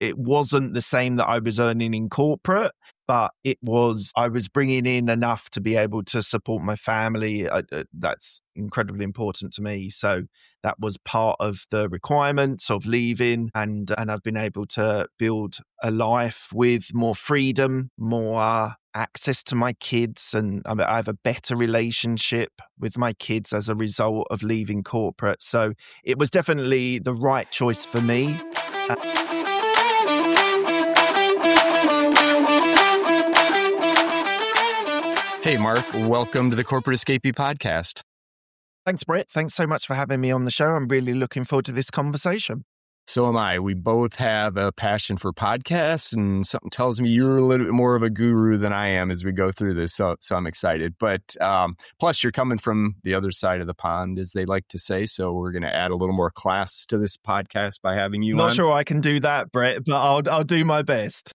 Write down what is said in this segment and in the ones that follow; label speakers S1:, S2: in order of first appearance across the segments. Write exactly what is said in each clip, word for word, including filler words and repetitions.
S1: it wasn't the same that I was earning in corporate, but it was, I was bringing in enough to be able to support my family. I, uh, that's incredibly important to me. So that was part of the requirements of leaving, and and I've been able to build a life with more freedom, more uh, access to my kids, and I I have a better relationship with my kids as a result of leaving corporate. So it was definitely the right choice for me.
S2: Hey, Mark, welcome to the Corporate Escapee podcast.
S1: Thanks, Brett. Thanks so much for having me on the show. I'm really looking forward to this conversation.
S2: So am I. We both have a passion for podcasts, and something tells me you're a little bit more of a guru than I am as we go through this. So, so I'm excited. But um, plus, you're coming from the other side of the pond, as they like to say. So we're going to add a little more class to this podcast by having you
S1: Not
S2: on.
S1: sure I can do that, Brett, but I'll I'll do my best.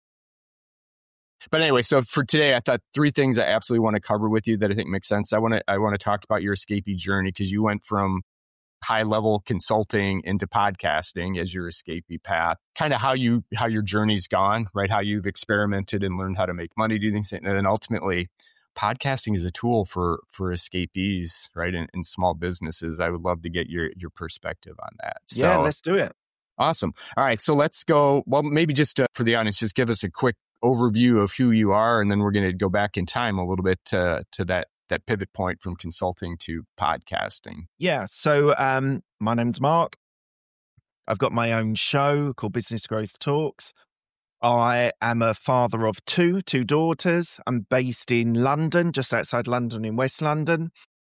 S2: But anyway, so for today, I thought three things I absolutely want to cover with you that I think make sense. I want to I want to talk about your escapee journey, because you went from high level consulting into podcasting as your escapee path. Kind of how you how your journey's gone, right? How you've experimented and learned how to make money, do things, and then ultimately, podcasting is a tool for for escapees, right? In, in small businesses. I would love to get your your perspective on that. So,
S1: Yeah, let's do it.
S2: Awesome. All right, so let's go. Well, maybe just to, for the audience, just give us a quick overview of who you are, and then we're going to go back in time a little bit to, to that that pivot point from consulting to podcasting.
S1: Yeah, so um, my name's Mark. I've got my own show called Business Growth Talks. I am a father of two, two daughters. I'm based in London, just outside London in West London.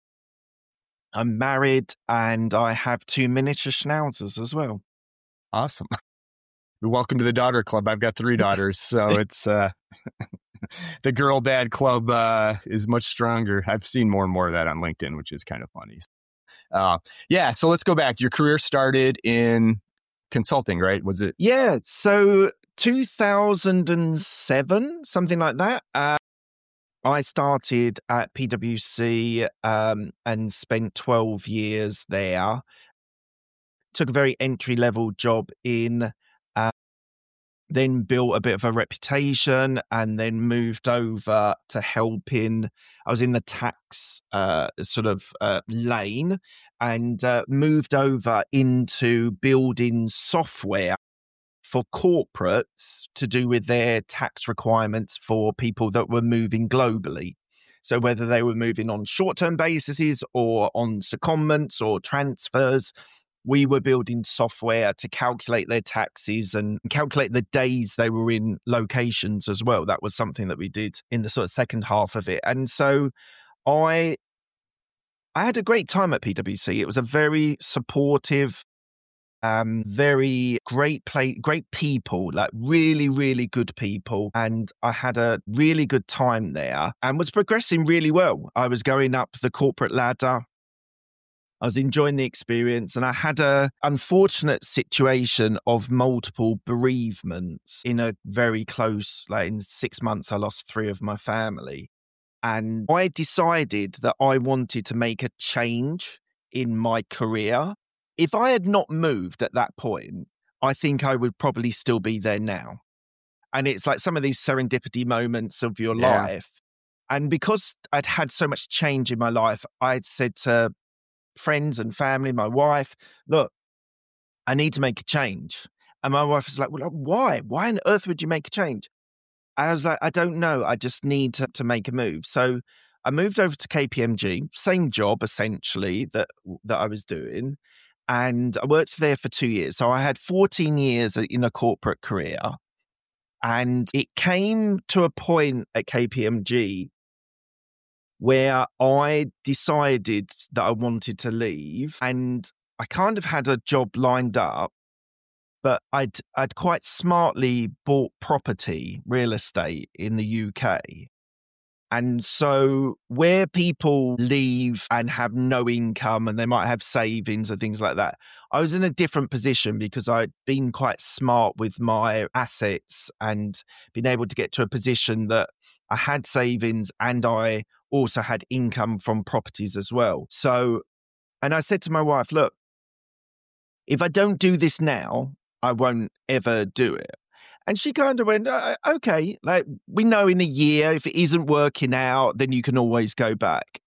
S1: I'm married, and I have two miniature schnauzers as well.
S2: Awesome. Welcome to the daughter club. I've got three daughters, so it's uh, the girl dad club uh, is much stronger. I've seen more and more of that on LinkedIn, which is kind of funny. Uh, yeah, so let's go back. Your career started in consulting, right? Was it?
S1: Yeah, so two thousand seven, something like that. Uh, I started at P W C um, and spent twelve years there. Took a very entry-level job in, uh, then built a bit of a reputation, and then moved over to helping. I was in the tax uh, sort of uh, lane, and uh, moved over into building software for corporates to do with their tax requirements for people that were moving globally. So whether they were moving on short-term bases or on secondments or transfers, we were building software to calculate their taxes and calculate the days they were in locations as well. That was something that we did in the sort of second half of it. And so I I had a great time at P W C. It was a very supportive, um, very great play, great people, like really, really good people. And I had a really good time there and was progressing really well. I was going up the corporate ladder. I was enjoying the experience, and I had a unfortunate situation of multiple bereavements in a very close, like in six months, I lost three of my family. And I decided that I wanted to make a change in my career. If I had not moved at that point, I think I would probably still be there now. And it's like some of these serendipity moments of your
S2: Yeah.
S1: life. And because I'd had so much change in my life, I'd said to friends and family, my wife, look, I need to make a change. And my wife was like, well, why? Why on earth would you make a change? I was like, I don't know. I just need to, to make a move. So I moved over to K P M G, same job essentially that that I was doing. And I worked there for two years. So I had fourteen years in a corporate career. And it came to a point at K P M G where I decided that I wanted to leave, and I kind of had a job lined up, but I'd I'd quite smartly bought property, real estate in the U K. And so where people leave and have no income and they might have savings and things like that, I was in a different position because I'd been quite smart with my assets and been able to get to a position that I had savings and I also had income from properties as well. So, and I said to my wife, look, if I don't do this now, I won't ever do it. And she kind of went, uh, okay, like we know in a year, if it isn't working out, then you can always go back.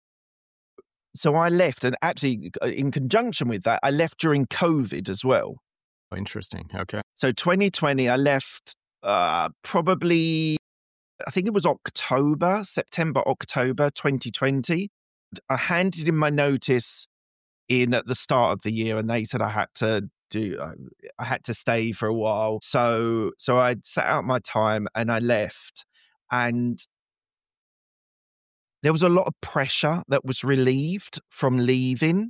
S1: So I left, and actually in conjunction with that, I left during COVID as well.
S2: Oh, interesting. Okay.
S1: So twenty twenty, I left uh, probably, I think it was October, September, October twenty twenty. I handed in my notice in at the start of the year, and they said I had to do, I had to stay for a while. So, so I sat out my time and I left, and there was a lot of pressure that was relieved from leaving.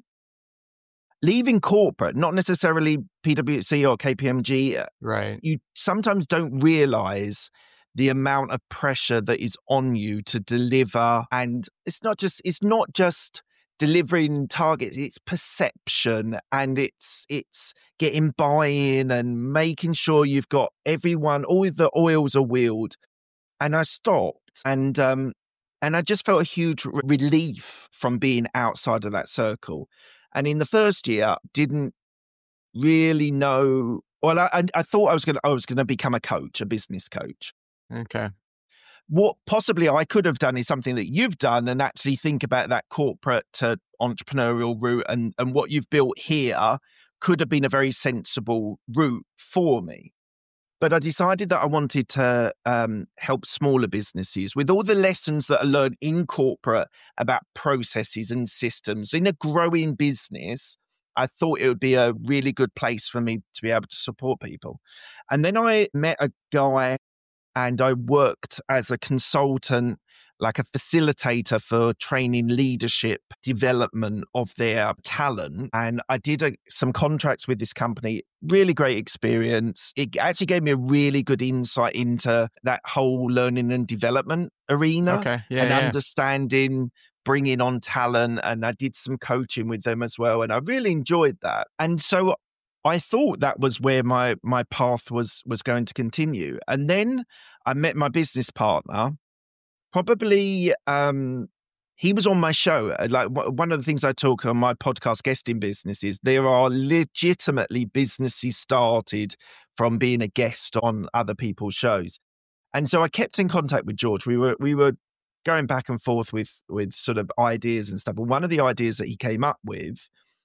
S1: Leaving corporate, not necessarily P W C or K P M G.
S2: Right.
S1: You sometimes don't realize the amount of pressure that is on you to deliver. And it's not just, it's not just delivering targets, it's perception, and it's, it's getting buy-in and making sure you've got everyone, all the oils are wheeled. And I stopped, and, um, and I just felt a huge r- relief from being outside of that circle. And in the first year, didn't really know. Well, I, I thought I was going to I was going to become a coach, a business coach.
S2: Okay.
S1: What possibly I could have done is something that you've done, and actually think about that corporate to entrepreneurial route, and and what you've built here could have been a very sensible route for me. But I decided that I wanted to um, help smaller businesses with all the lessons that I learned in corporate about processes and systems. In a growing business, I thought it would be a really good place for me to be able to support people. And then I met a guy, and I worked as a consultant, like a facilitator for training leadership development of their talent. And I did a, some contracts with this company, really great experience. It actually gave me a really good insight into that whole learning and development arena.
S2: Okay. Yeah,
S1: and
S2: yeah.
S1: understanding, bringing on talent. And I did some coaching with them as well. And I really enjoyed that. And so I thought that was where my my path was was going to continue. And then I met my business partner. Probably, um, he was on my show. Like w- one of the things I talk on my podcast, Guesting Business, is there are legitimately businesses started from being a guest on other people's shows. And so I kept in contact with George. We were we were going back and forth with with sort of ideas and stuff. But one of the ideas that he came up with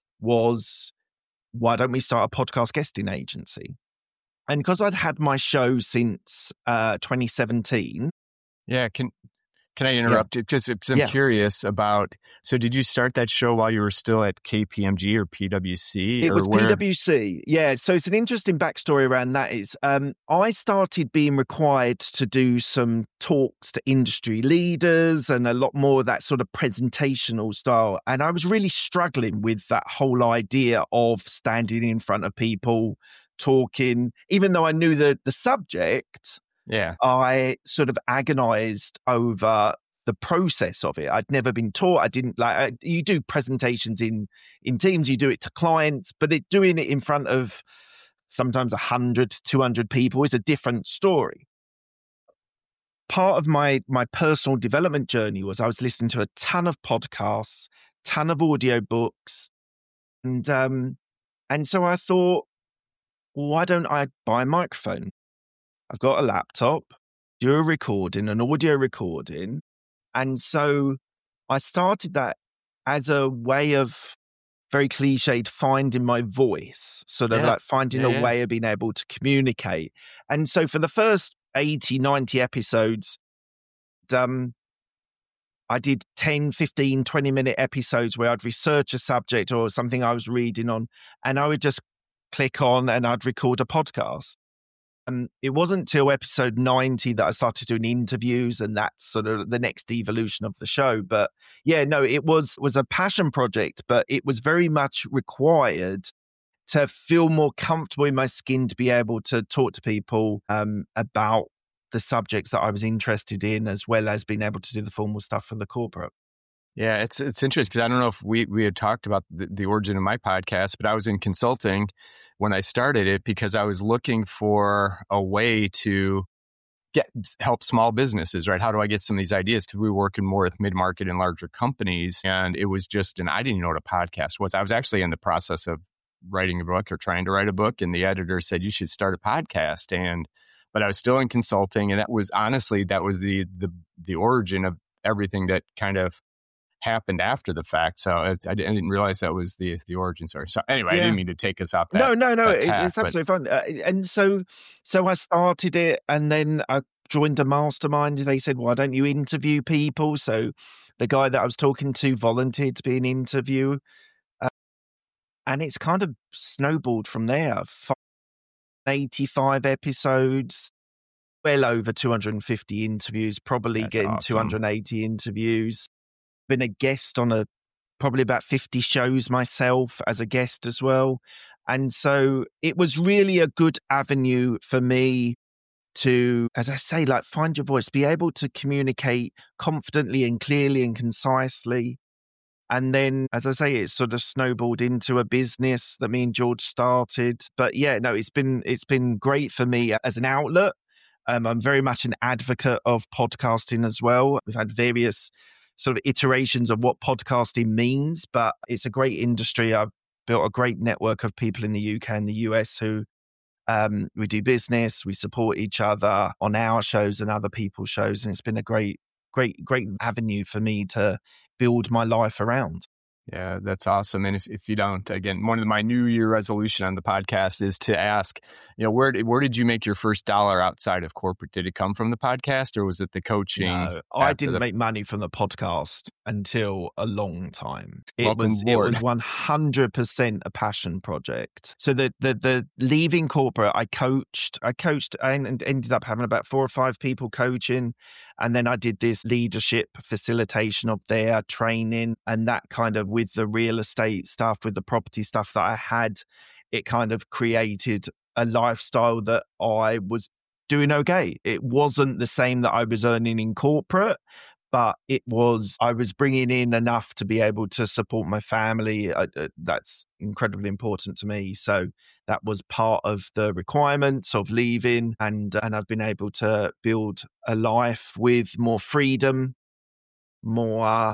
S1: was, why don't we start a podcast guesting agency? And because I'd had my show since uh, twenty seventeen.
S2: Yeah. Can Can I interrupt? Yeah. Just because I'm
S1: Yeah.
S2: curious about, so did you start that show while you were still at K P M G or P W C?
S1: It
S2: or
S1: was
S2: where?
S1: P W C. Yeah. So it's an interesting backstory around that is um, I started being required to do some talks to industry leaders and a lot more of that sort of presentational style. And I was really struggling with that whole idea of standing in front of people, talking, even though I knew the, the subject.
S2: Yeah.
S1: I sort of agonized over the process of it. I'd never been taught. I didn't like, I, you do presentations in, in teams, you do it to clients, but it, doing it in front of sometimes one hundred, two hundred people is a different story. Part of my, my personal development journey was I was listening to a ton of podcasts, ton of audio books. And, um, and so I thought, why don't I buy a microphone? I've got a laptop, do a recording, an audio recording. And so I started that as a way of, very cliched, finding my voice, sort of
S2: Yeah.
S1: like finding
S2: Yeah,
S1: a
S2: yeah.
S1: way of being able to communicate. And so for the first eighty, ninety episodes, um, I did ten, fifteen, twenty minute episodes where I'd research a subject or something I was reading on, and I would just click on and I'd record a podcast. And it wasn't until episode ninety that I started doing interviews, and that's sort of the next evolution of the show. But yeah, no, it was was a passion project, but it was very much required to feel more comfortable in my skin to be able to talk to people um, about the subjects that I was interested in, as well as being able to do the formal stuff for the corporate.
S2: Yeah, it's it's interesting because I don't know if we, we had talked about the, the origin of my podcast, but I was in consulting when I started it because I was looking for a way to get help small businesses, right? How do I get some of these ideas? Because we were working more with mid-market and larger companies, and it was just, and I didn't know what a podcast was. I was actually in the process of writing a book or trying to write a book, and the editor said, you should start a podcast. And but I was still in consulting. And that was honestly, that was the, the, the origin of everything that kind of happened after the fact. So I, I didn't realize that was the, the origin story. So anyway,
S1: Yeah.
S2: I didn't mean to take us off that.
S1: No, no, no.
S2: that
S1: It,
S2: tack,
S1: it's
S2: but-
S1: absolutely fun. Uh, and so, so I started it, and then I joined a mastermind. They said, "Why don't you interview people?" So the guy that I was talking to volunteered to be an interview, uh, and it's kind of snowballed from there. eighty-five episodes, well over two hundred fifty interviews, probably
S2: That's
S1: getting
S2: awesome.
S1: two hundred eighty interviews. Been a guest on a probably about fifty shows myself as a guest as well. And so it was really a good avenue for me to, as I say, like find your voice, be able to communicate confidently and clearly and concisely. And then, as I say, it sort of snowballed into a business that me and George started. But yeah, no, it's been it's been great for me as an outlet. Um, I'm very much an advocate of podcasting as well. We've had various sort of iterations of what podcasting means, but it's a great industry. I've built a great network of people in the U K and the U S who um, we do business, we support each other on our shows and other people's shows, and it's been a great, great, great avenue for me to build my life around.
S2: Yeah, that's awesome. And if, if you don't, again, one of my New Year resolution on the podcast is to ask, you know, where did, where did you make your first dollar outside of corporate? Did it come from the podcast, or was it the coaching?
S1: No, I didn't
S2: the...
S1: make money from the podcast until a long time. It
S2: Welcome
S1: was
S2: aboard.
S1: it was one hundred percent a passion project. So the the the leaving corporate, I coached, I coached, I ended up having about four or five people coaching. And then I did this leadership facilitation of their training, and that kind of with the real estate stuff, with the property stuff that I had, it kind of created a lifestyle that I was doing okay. It wasn't the same that I was earning in corporate, but it was, I was bringing in enough to be able to support my family. Uh, uh, that's incredibly important to me. So that was part of the requirements of leaving, and and I've been able to build a life with more freedom, more uh,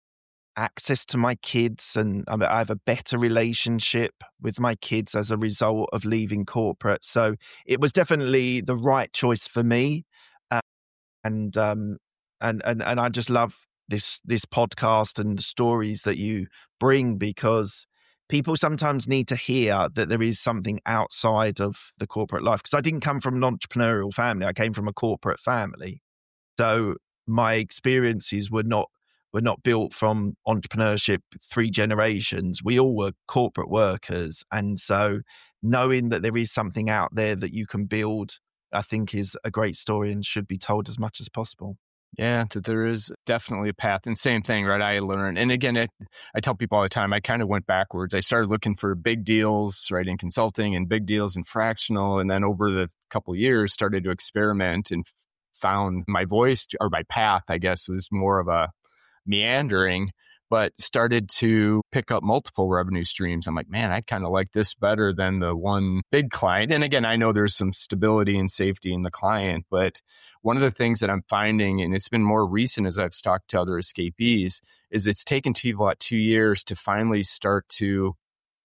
S1: access to my kids, and I, mean, I have a better relationship with my kids as a result of leaving corporate. So it was definitely the right choice for me, uh, and um, and and and I just love this this podcast and the stories that you bring, because people sometimes need to hear that there is something outside of the corporate life. Because I didn't come from an entrepreneurial family; I came from a corporate family. So my experiences were not were not built from entrepreneurship three generations. We all were corporate workers, and so knowing that there is something out there that you can build, I think, is a great story and should be told as much as possible.
S2: Yeah, that there is definitely a path. And same thing, right? I learned, and again, it, I tell people all the time, I kind of went backwards. I started looking for big deals, right, in consulting, and big deals in fractional. And then over the couple of years, started to experiment and found my voice, or my path, I guess, was more of a meandering, but started to pick up multiple revenue streams. I'm like, man, I kind of like this better than the one big client. And again, I know there's some stability and safety in the client, but one of the things that I'm finding, and it's been more recent as I've talked to other escapees, is it's taken people about two years to finally start to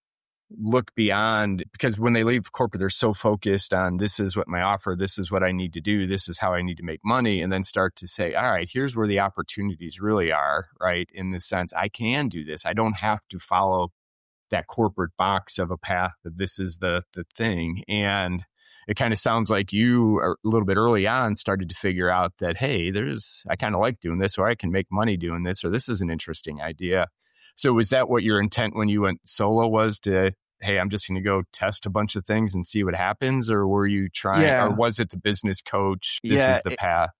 S2: look beyond, because when they leave corporate, they're so focused on, this is what my offer, this is what I need to do, this is how I need to make money, and then start to say, all right, here's where the opportunities really are, right? In the sense, I can do this. I don't have to follow that corporate box of a path that this is the the thing. And it kind of sounds like you are a little bit early on started to figure out that, hey, there's, I kind of like doing this, or I can make money doing this, or this is an interesting idea. So was that what your intent when you went solo was, to, hey, I'm just going to go test a bunch of things and see what happens? Or were you trying,
S1: Yeah.
S2: or was it the business coach? This
S1: Yeah,
S2: is the
S1: it-
S2: path.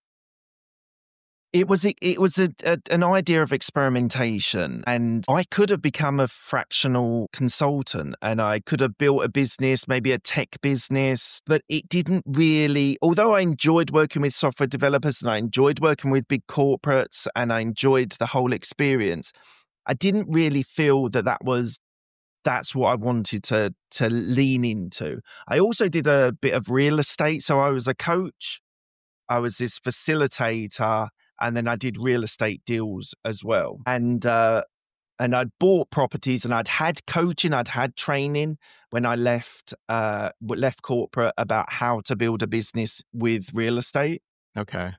S1: It was a, it was a, a an idea of experimentation, and I could have become a fractional consultant, and I could have built a business, maybe a tech business, but it didn't really. Although I enjoyed working with software developers and I enjoyed working with big corporates and I enjoyed the whole experience, I didn't really feel that that was that's what I wanted to to lean into. I also did a bit of real estate, so I was a coach, I was this facilitator. And then I did real estate deals as well. And uh, and I'd bought properties, and I'd had coaching, I'd had training when I left uh, left corporate about how to build a business with real estate.
S2: Okay.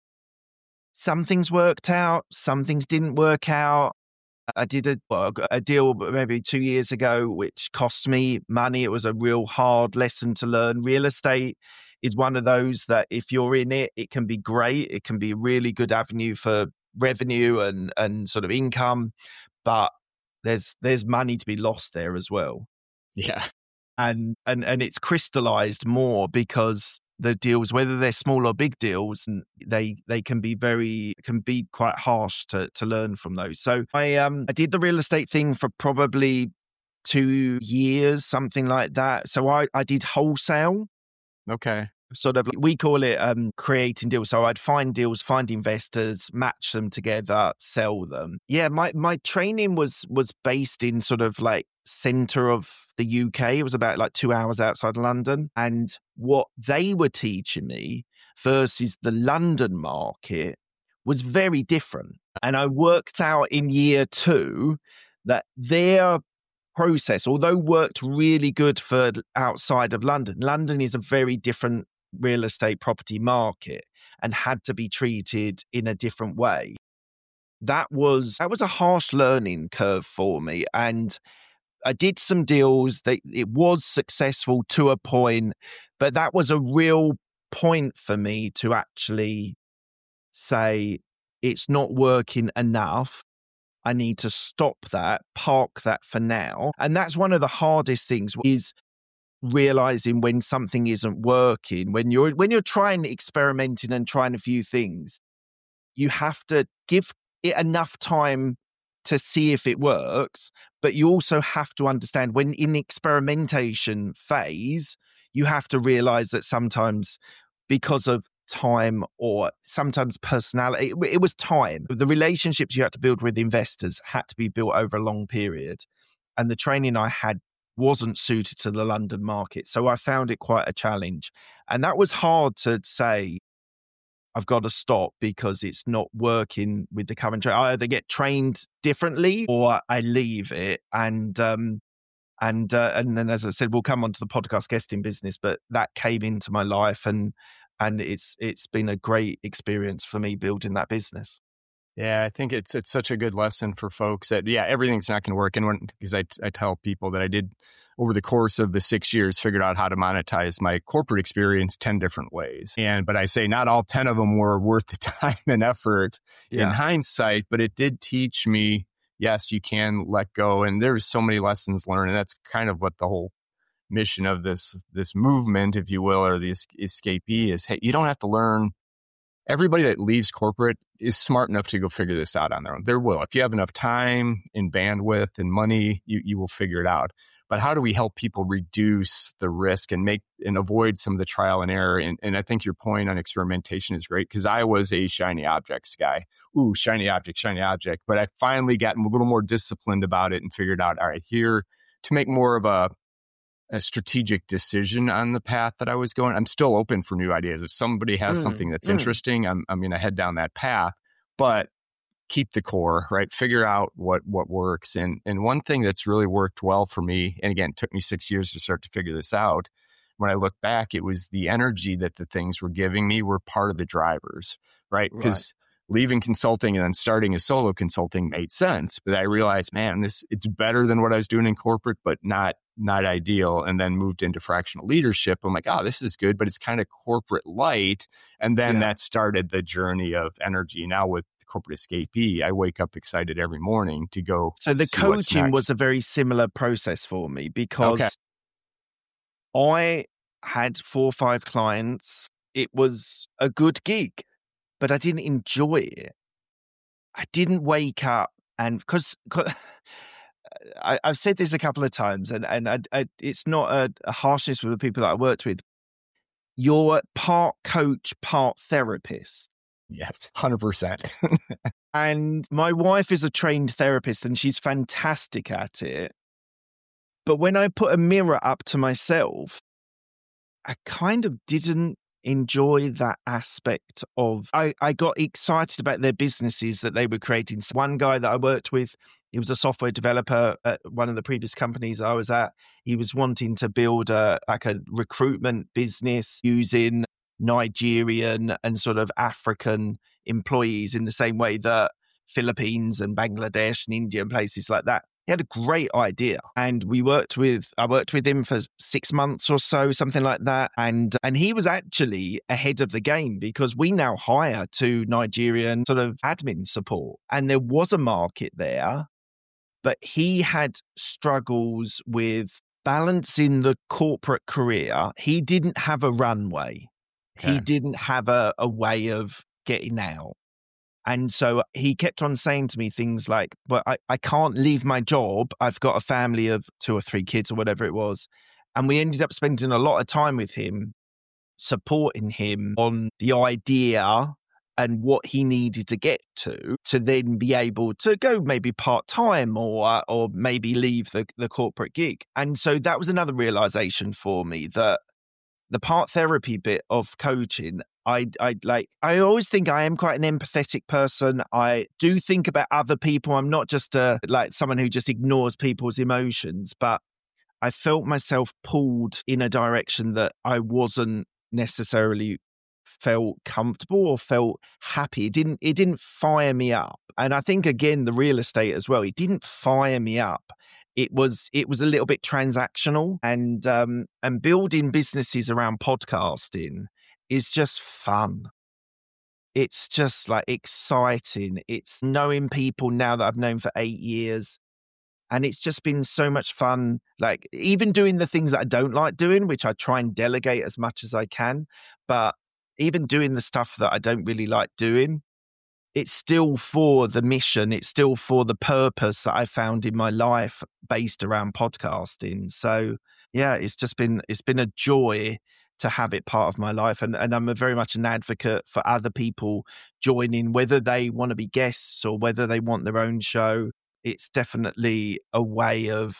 S1: Some things worked out, some things didn't work out. I did a, well, a deal maybe two years ago, which cost me money. It was a real hard lesson to learn. Real estate is one of those that if you're in it, it can be great. It can be a really good avenue for revenue and, and sort of income, but there's there's money to be lost there as well.
S2: Yeah.
S1: And and and it's crystallized more because the deals, whether they're small or big deals, and they they can be very can be quite harsh to to learn from those. So I um I did the real estate thing for probably two years, something like that. So I I did wholesale.
S2: Okay.
S1: Sort of, we call it um, creating deals. So I'd find deals, find investors, match them together, sell them. Yeah, my my training was was based in sort of like center of the U K. It was about like two hours outside London. And what they were teaching me versus the London market was very different. And I worked out in year two that their process, although worked really good for outside of London, London is a very different real estate property market and had to be treated in a different way. That was that was a harsh learning curve for me, and I did some deals that it was successful to a point, but that was a real point for me to actually say it's not working enough. I need to stop that, park that for now. And that's one of the hardest things, is realizing when something isn't working. When you're when you're trying experimenting and trying a few things, you have to give it enough time to see if it works, but you also have to understand when in experimentation phase, you have to realize that sometimes because of time or sometimes personality, it, it was time. The relationships you had to build with investors had to be built over a long period. And the training I had wasn't suited to the London market. So I found it quite a challenge. And that was hard to say, I've got to stop because it's not working with the current training. I either get trained differently or I leave it. And um, and uh, and then, as I said, we'll come onto the podcast guesting business, but that came into my life, and and it's it's been a great experience for me building that business.
S2: Yeah, I think it's it's such a good lesson for folks that, yeah, everything's not going to work. And when, because I, I tell people that I did, over the course of the six years, figured out how to monetize my corporate experience ten different ways. And, but I say not all ten of them were worth the time and effort yeah. in hindsight, but it did teach me, yes, you can let go. And there's so many lessons learned. And that's kind of what the whole mission of this, this movement, if you will, or the escapee is, hey, you don't have to learn. Everybody that leaves corporate is smart enough to go figure this out on their own. There will. If you have enough time and bandwidth and money, you, you will figure it out. But how do we help people reduce the risk and make and avoid some of the trial and error? And, and I think your point on experimentation is great, because I was a shiny objects guy. Ooh, shiny object, shiny object. But I finally got a little more disciplined about it and figured out, all right, here to make more of a a strategic decision on the path that I was going. I'm still open for new ideas. If somebody has mm, something that's mm. interesting, I'm I'm going to head down that path, but keep the core, right? Figure out what what works. And and one thing that's really worked well for me, and again, it took me six years to start to figure this out. When I look back, it was the energy that the things were giving me were part of the drivers, right? Because right. leaving consulting and then starting a solo consulting made sense, but I realized, man, this it's better than what I was doing in corporate, but not not ideal. And then moved into fractional leadership. I'm like, oh, this is good, but it's kind of corporate light. And then yeah. that started the journey of energy. Now with Corporate Escapee, I wake up excited every morning to go.
S1: So the coaching was a very similar process for me, because okay. I had four or five clients. It was a good gig, but I didn't enjoy it. I didn't wake up and because I, I've said this a couple of times, and, and I, I, it's not a, a harshness with the people that I worked with. You're part coach, part therapist.
S2: Yes, one hundred percent.
S1: And my wife is a trained therapist, and she's fantastic at it. But when I put a mirror up to myself, I kind of didn't enjoy that aspect of, I, I got excited about their businesses that they were creating. So one guy that I worked with, he was a software developer at one of the previous companies I was at. He was wanting to build a like a recruitment business using Nigerian and sort of African employees in the same way that Philippines and Bangladesh and India and places like that. He had a great idea, and we worked with I worked with him for six months or so, something like that. And and he was actually ahead of the game because we now hire to Nigerian sort of admin support, and there was a market there, but he had struggles with balancing the corporate career. He didn't have a runway. Okay. He didn't have a, a way of getting out. And so he kept on saying to me things like, but I, I can't leave my job. I've got a family of two or three kids or whatever it was. And we ended up spending a lot of time with him, supporting him on the idea and what he needed to get to, to then be able to go maybe part-time or or maybe leave the, the corporate gig. And so that was another realization for me, that the part therapy bit of coaching, I I like I always think I am quite an empathetic person. I do think about other people. I'm not just a like someone who just ignores people's emotions, but I felt myself pulled in a direction that I wasn't necessarily felt comfortable or felt happy. It didn't it didn't fire me up. And I think again the real estate as well, it didn't fire me up. It was it was a little bit transactional, and um, and building businesses around podcasting is just fun. It's just like exciting. It's knowing people now that I've known for eight years. And it's just been so much fun, like even doing the things that I don't like doing, which I try and delegate as much as I can. But even doing the stuff that I don't really like doing, it's still for the mission. It's still for the purpose that I found in my life based around podcasting. So yeah, it's just been, it's been a joy to have it part of my life. And, and I'm a very much an advocate for other people joining, whether they want to be guests or whether they want their own show. It's definitely a way of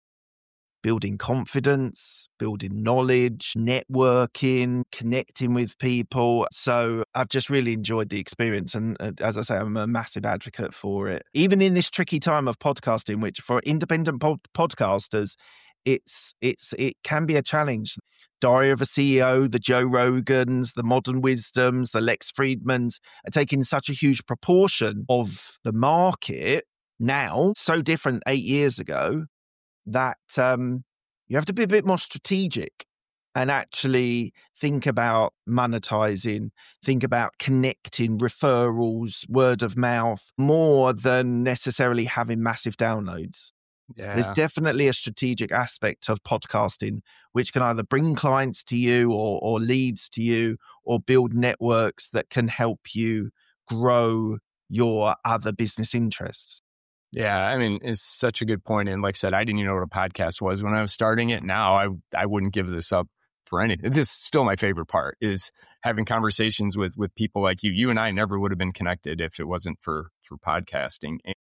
S1: building confidence, building knowledge, networking, connecting with people. So I've just really enjoyed the experience. And uh, as I say, I'm a massive advocate for it. Even in this tricky time of podcasting, which for independent pod- podcasters, it's it's it can be a challenge. Diary of a C E O, the Joe Rogans, the Modern Wisdoms, the Lex Friedmans are taking such a huge proportion of the market now, so different eight years ago, that um, you have to be a bit more strategic and actually think about monetizing, think about connecting, referrals, word of mouth, more than necessarily having massive downloads. Yeah. There's definitely a strategic aspect of podcasting, which can either bring clients to you or, or leads to you or build networks that can help you grow your other business interests.
S2: Yeah, I mean, it's such a good point. And like I said, I didn't even know what a podcast was when I was starting it. Now I I wouldn't give this up for anything. This is still my favorite part, is having conversations with with people like you. You and I never would have been connected if it wasn't for for podcasting. And,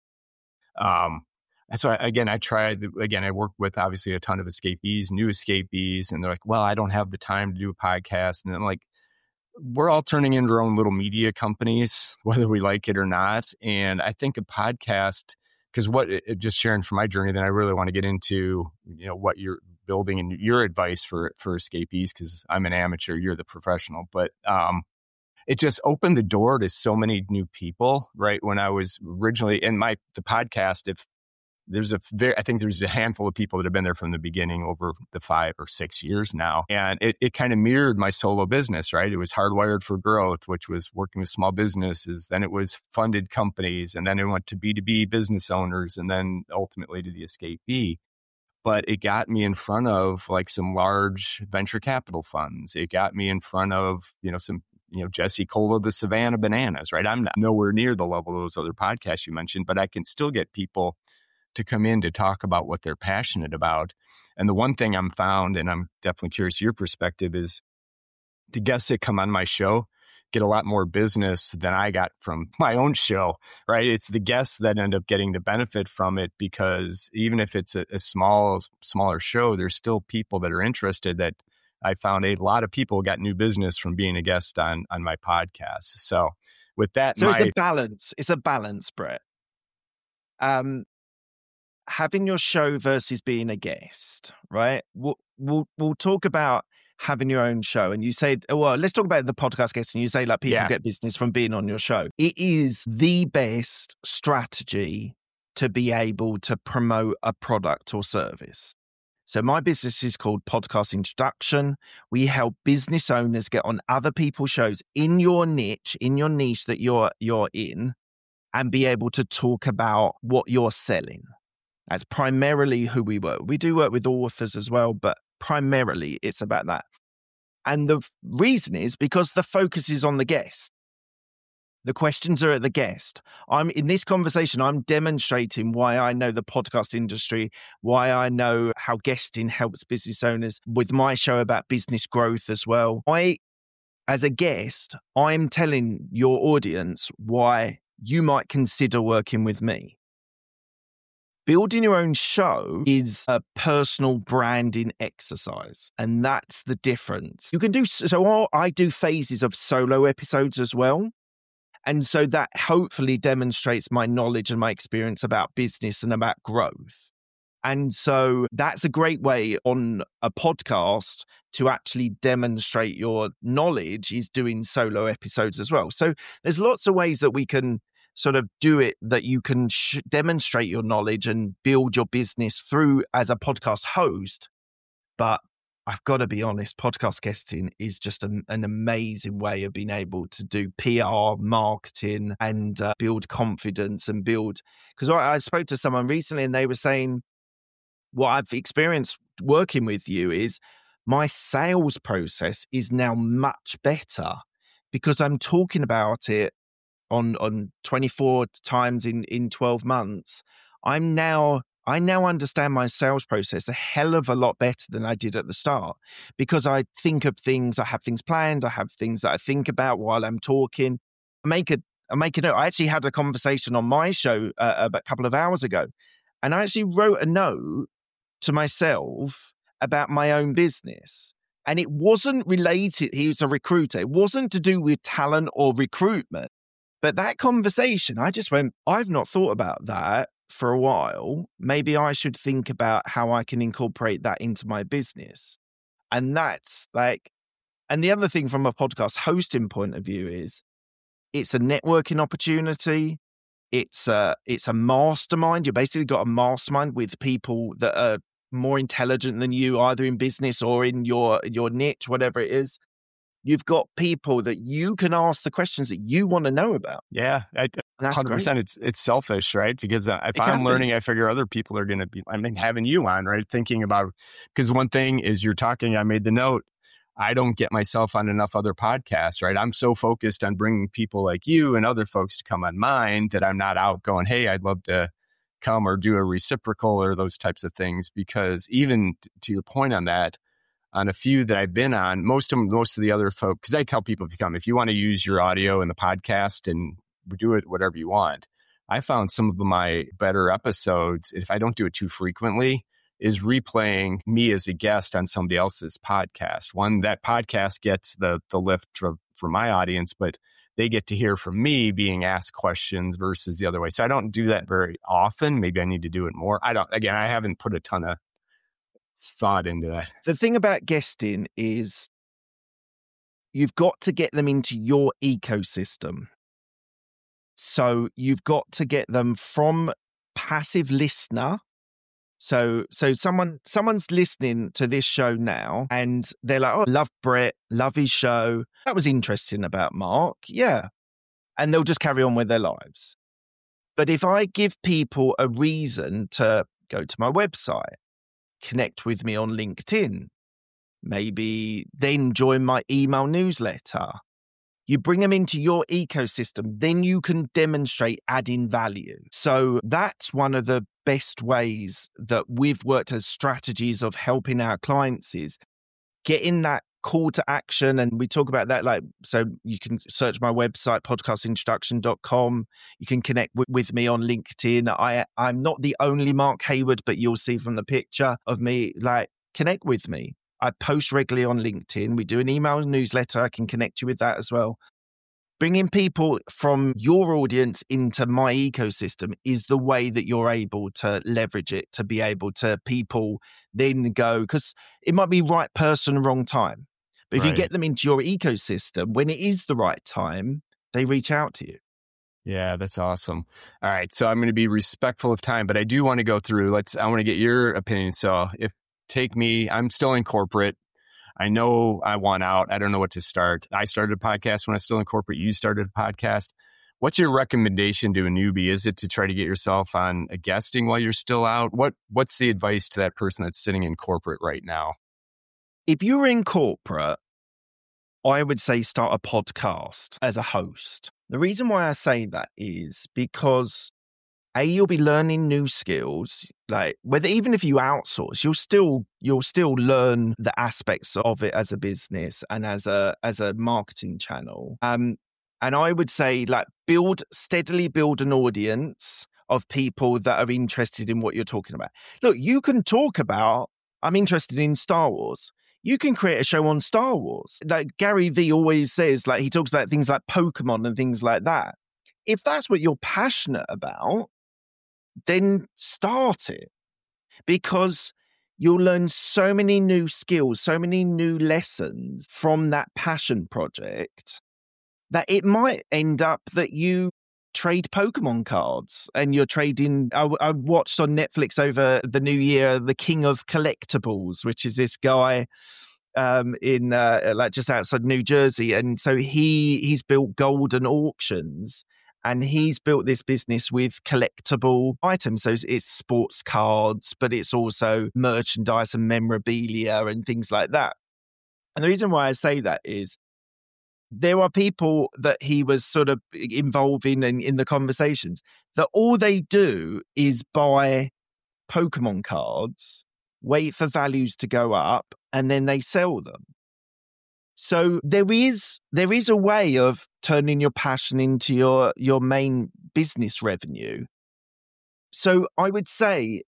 S2: um, that's why, again, I tried, again, I work with obviously a ton of escapees, new escapees, and they're like, well, I don't have the time to do a podcast. And I'm like, we're all turning into our own little media companies, whether we like it or not. And I think a podcast, because what it, just sharing from my journey, then I really want to get into, you know, what you're building and your advice for for escapees, because I'm an amateur, you're the professional. But um, it just opened the door to so many new people. Right when I was originally in my the podcast, if there's a very, I think there's a handful of people that have been there from the beginning over the five or six years now. And it, it kind of mirrored my solo business, right? It was Hardwired for Growth, which was working with small businesses. Then it was funded companies. And then it went to B two B business owners, and then ultimately to the escapee. But it got me in front of like some large venture capital funds. It got me in front of, you know, some, you know, Jesse Cole of the Savannah Bananas, right? I'm not, nowhere near the level of those other podcasts you mentioned, but I can still get people to come in to talk about what they're passionate about. And the one thing I'm found, and I'm definitely curious your perspective, is the guests that come on my show get a lot more business than I got from my own show, right? It's the guests that end up getting the benefit from it, because even if it's a, a small, smaller show, there's still people that are interested. That I found a lot of people got new business from being a guest on, on my podcast. So with that,
S1: so
S2: my,
S1: it's a balance. It's a balance, Brett. Um, having your show versus being a guest, right? We'll, we'll, we'll talk about having your own show. And you said, well, let's talk about the podcast guest. And you say, like, people
S2: Yeah.
S1: get business from being on your show. It is the best strategy to be able to promote a product or service. So my business is called Podcast Introduction. We help business owners get on other people's shows in your niche, in your niche that you're you're in, and be able to talk about what you're selling. That's primarily who we work. We do work with authors as well, but primarily it's about that. And the reason is because the focus is on the guest. The questions are at the guest. I'm in this conversation, I'm demonstrating why I know the podcast industry, why I know how guesting helps business owners with my show about business growth as well. I, as a guest, I'm telling your audience why you might consider working with me. Building your own show is a personal branding exercise, and that's the difference. You can do, so I do phases of solo episodes as well. And so that hopefully demonstrates my knowledge and my experience about business and about growth. And so that's a great way on a podcast to actually demonstrate your knowledge, is doing solo episodes as well. So there's lots of ways that we can sort of do it, that you can sh- demonstrate your knowledge and build your business through as a podcast host. But I've got to be honest, podcast guesting is just a, an amazing way of being able to do P R, marketing, and uh, build confidence and build. Because I, I spoke to someone recently and they were saying, what I've experienced working with you is my sales process is now much better because I'm talking about it on, on twenty-four times in, in twelve months. I'm now... I now understand my sales process a hell of a lot better than I did at the start, because I think of things, I have things planned, I have things that I think about while I'm talking. I make a, I make a note. I actually had a conversation on my show uh, a couple of hours ago, and I actually wrote a note to myself about my own business. And it wasn't related, he was a recruiter, it wasn't to do with talent or recruitment. But that conversation, I just went, I've not thought about that for a while. Maybe I should think about how I can incorporate that into my business. And that's like, and the other thing from a podcast hosting point of view is it's a networking opportunity. It's a, it's a mastermind. You basically got a mastermind with people that are more intelligent than you, either in business or in your, your niche, whatever it is. You've got people that you can ask the questions that you want to know about.
S2: Yeah, I, one hundred percent.
S1: Great.
S2: It's it's selfish, right? Because uh, if
S1: It
S2: I'm learning,
S1: be.
S2: I figure other people are going to be, I mean, having you on, right? Thinking about, because one thing is you're talking, I made the note, I don't get myself on enough other podcasts, right? I'm so focused on bringing people like you and other folks to come on mine that I'm not out going, hey, I'd love to come or do a reciprocal or those types of things. Because even t- to your point on that, on a few that I've been on, most of them, most of the other folks, because I tell people if you come, if you want to use your audio in the podcast and do it whatever you want. I found some of my better episodes, if I don't do it too frequently, is replaying me as a guest on somebody else's podcast. One, that podcast gets the the lift for, for my audience, but they get to hear from me being asked questions versus the other way. So I don't do that very often. Maybe I need to do it more. I don't, again, I haven't put a ton of thought into that.
S1: The thing about guesting is you've got to get them into your ecosystem. So you've got to get them from passive listener. So so someone someone's listening to this show now and they're like, oh, love Brett, love his show. That was interesting about Mark. Yeah. And they'll just carry on with their lives. But if I give people a reason to go to my website, connect with me on LinkedIn, maybe then join my email newsletter, you bring them into your ecosystem, then you can demonstrate adding value. So that's one of the best ways that we've worked as strategies of helping our clients is getting that call to action. And we talk about that, like, so you can search my website, podcast introduction dot com. You can connect w- with me on LinkedIn. I, I'm not the only Mark Hayward, but you'll see from the picture of me, like, connect with me. I post regularly on LinkedIn. We do an email newsletter. I can connect you with that as well. bringing people from your audience into my ecosystem is the way that you're able to leverage it to be able to people then go, because it might be right person, wrong time. But if
S2: Right.
S1: you get them into your ecosystem, when it is the right time, they reach out to you.
S2: Yeah, that's awesome. All right. So I'm going to be respectful of time, but I do want to go through, let's, I want to get your opinion. So if take me, I'm still in corporate. I know I want out. I don't know what to start. I started a podcast when I was still in corporate. You started a podcast. What's your recommendation to a newbie? Is it to try to get yourself on a guesting while you're still out? What What's the advice to that person that's sitting in corporate right now?
S1: If you're in corporate, I would say start a podcast as a host. The reason why I say that is because A, you'll be learning new skills. Like whether even if you outsource, you'll still you'll still learn the aspects of it as a business and as a as a marketing channel. Um, and I would say like build steadily build an audience of people that are interested in what you're talking about. Look, you can talk about, I'm interested in Star Wars. You can create a show on Star Wars. Like Gary Vee always says, like he talks about things like Pokemon and things like that. If that's what you're passionate about, then start it, because you'll learn so many new skills, so many new lessons from that passion project that it might end up that you trade Pokemon cards and you're trading. I, I watched on Netflix over the new year, The King of Collectibles, which is this guy um, in uh, like just outside New Jersey. And so he he's built Golden Auctions. And he's built this business with collectible items. So it's sports cards, but it's also merchandise and memorabilia and things like that. And the reason why I say that is there are people that he was sort of involving in, in the conversations that all they do is buy Pokemon cards, wait for values to go up, and then they sell them. So there is there is a way of turning your passion into your, your main business revenue. So I would say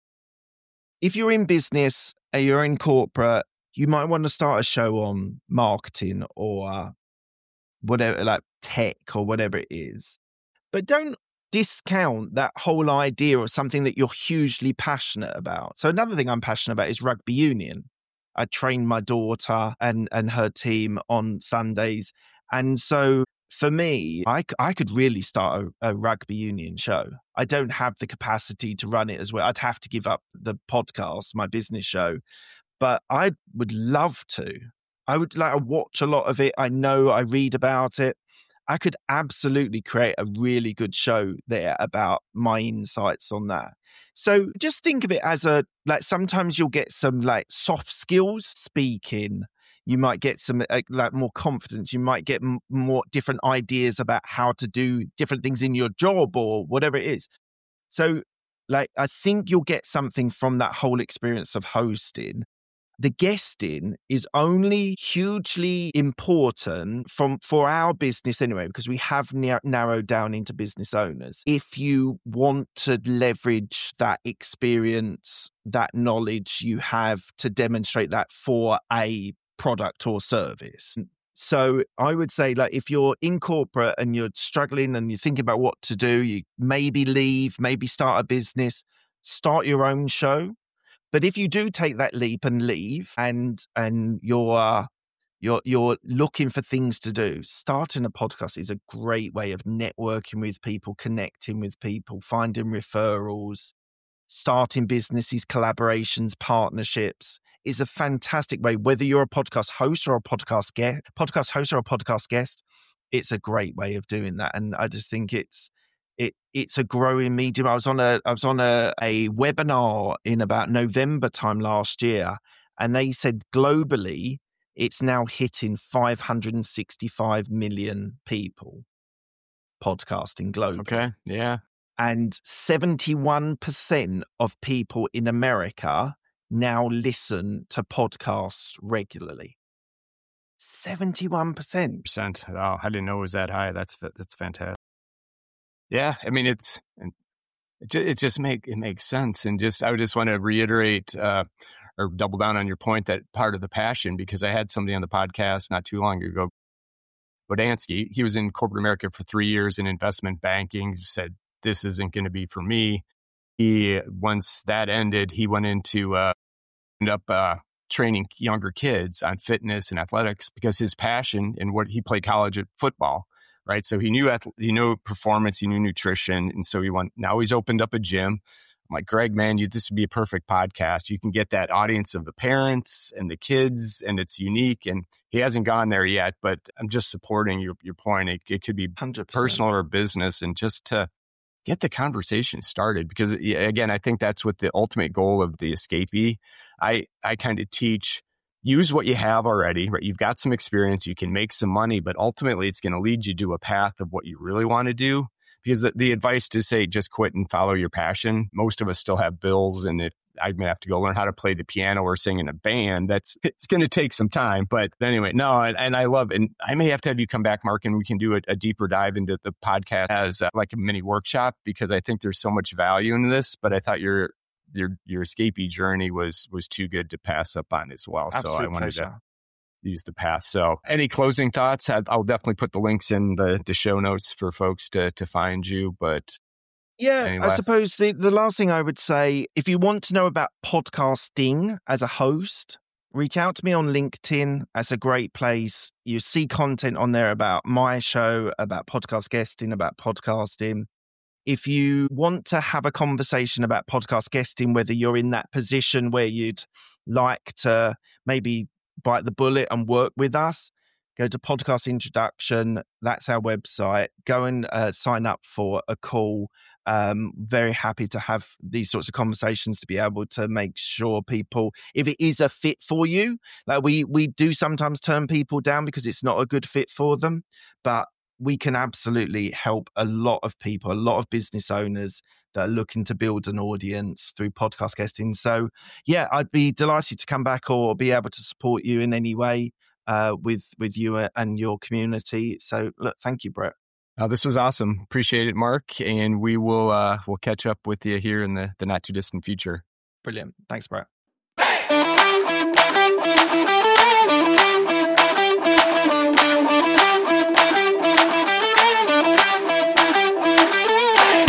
S1: if you're in business and you're in corporate, you might want to start a show on marketing or uh, whatever, like tech or whatever it is. But don't discount that whole idea of something that you're hugely passionate about. So another thing I'm passionate about is rugby union. I train my daughter and, and her team on Sundays. And so for me, I, I could really start a, a rugby union show. I don't have the capacity to run it as well. I'd have to give up the podcast, my business show, but I would love to. I would like I watch a lot of it. I know, I read about it. I could absolutely create a really good show there about my insights on that. So just think of it as a, like sometimes you'll get some like soft skills speaking. You might get some like more confidence. You might get m- more different ideas about how to do different things in your job or whatever it is. So like, I think you'll get something from that whole experience of hosting. The guesting is only hugely important from for our business anyway, because we have na- narrowed down into business owners. If you want to leverage that experience, that knowledge you have to demonstrate that for a product or service. So I would say, like, if you're in corporate and you're struggling and you're thinking about what to do, you maybe leave, maybe start a business, start your own show. But if you do take that leap and leave, and and you're uh, you're you're looking for things to do, starting a podcast is a great way of networking with people, connecting with people, finding referrals, starting businesses, collaborations, partnerships is a fantastic way. Whether you're a podcast host or a podcast guest, podcast host or a podcast guest, it's a great way of doing that. And I just think it's It it's a growing medium. I was on a I was on a, a webinar in about November time last year, and they said globally it's now hitting five hundred sixty-five million people podcasting globally.
S2: Okay, yeah.
S1: And seventy-one percent of people in America now listen to podcasts regularly. seventy-one percent.
S2: Percent. Oh, I didn't know it was that high. That's that's fantastic. Yeah, I mean, it's it just, it just make it makes sense, and just I would just want to reiterate uh, or double down on your point that part of the passion, because I had somebody on the podcast not too long ago Bodansky. He was in corporate America for three years in investment banking. He said, this isn't going to be for me. He, once that ended, he went into, uh, ended up uh, training younger kids on fitness and athletics because his passion and what he played college at football, right? So he knew, he knew performance, he knew nutrition. And so he went, now he's opened up a gym. I'm like, Greg, man, you, this would be a perfect podcast. You can get that audience of the parents and the kids, and it's unique. And he hasn't gone there yet, but I'm just supporting your, your point. It, it could be
S1: one hundred percent
S2: personal or business, and just to get the conversation started. Because again, I think that's what the ultimate goal of the Escapee. I, I kind of teach, use what you have already, right? You've got some experience, you can make some money, but ultimately it's going to lead you to a path of what you really want to do. Because the, the advice to say, just quit and follow your passion, most of us still have bills, and if I may have to go learn how to play the piano or sing in a band, that's, it's going to take some time. But anyway, no, and, and I love, and I may have to have you come back, Mark, and we can do a, a deeper dive into the podcast as uh, like a mini workshop, because I think there's so much value in this, but I thought your, your, your Escapee journey was, was too good to pass up on as well.
S1: Absolute
S2: so I wanted
S1: pleasure.
S2: to use the path. So any closing thoughts? I'll definitely put the links in the, the show notes for folks to, to find you, but
S1: yeah,
S2: any
S1: I
S2: last...
S1: suppose the, the last thing I would say, if you want to know about podcasting as a host, reach out to me on LinkedIn. That's a great place. You see content on there about my show, about podcast guesting, about podcasting. If you want to have a conversation about podcast guesting, whether you're in that position where you'd like to maybe bite the bullet and work with us, go to Podcast Introduction. That's our website. Go and uh, sign up for a call. Um, very happy to have these sorts of conversations to be able to make sure people, if it is a fit for you, like we we do sometimes turn people down because it's not a good fit for them, but we can absolutely help a lot of people, a lot of business owners that are looking to build an audience through podcast guesting. So yeah, I'd be delighted to come back or be able to support you in any way uh, with with you and your community. So look, thank you, Brett.
S2: Oh, this was awesome. Appreciate it, Mark. And we will uh, we'll catch up with you here in the, the not too distant future.
S1: Brilliant. Thanks, Brett.